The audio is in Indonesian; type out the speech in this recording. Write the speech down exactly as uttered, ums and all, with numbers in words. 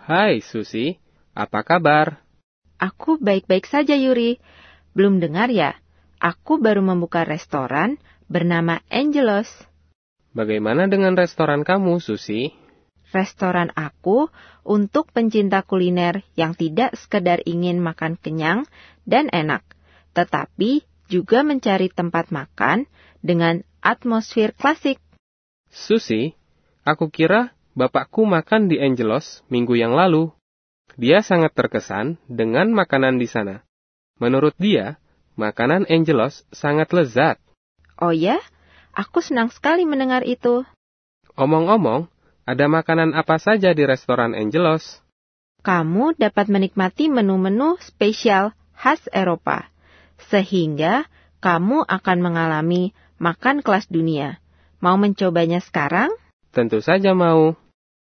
Hai Susi, apa kabar? Aku baik-baik saja, Yuri. Belum dengar ya? Aku baru membuka restoran bernama Angelos. Bagaimana dengan restoran kamu, Susi? Restoran aku untuk pencinta kuliner yang tidak sekedar ingin makan kenyang dan enak, tetapi juga mencari tempat makan dengan atmosfer klasik. Susi, aku kira bapakku makan di Angelos minggu yang lalu. Dia sangat terkesan dengan makanan di sana. Menurut dia, makanan Angelos sangat lezat. Oh ya? Aku senang sekali mendengar itu. Omong-omong, ada makanan apa saja di restoran Angelos? Kamu dapat menikmati menu-menu spesial khas Eropa, sehingga kamu akan mengalami makan kelas dunia. Mau mencobanya sekarang? Tentu saja mau.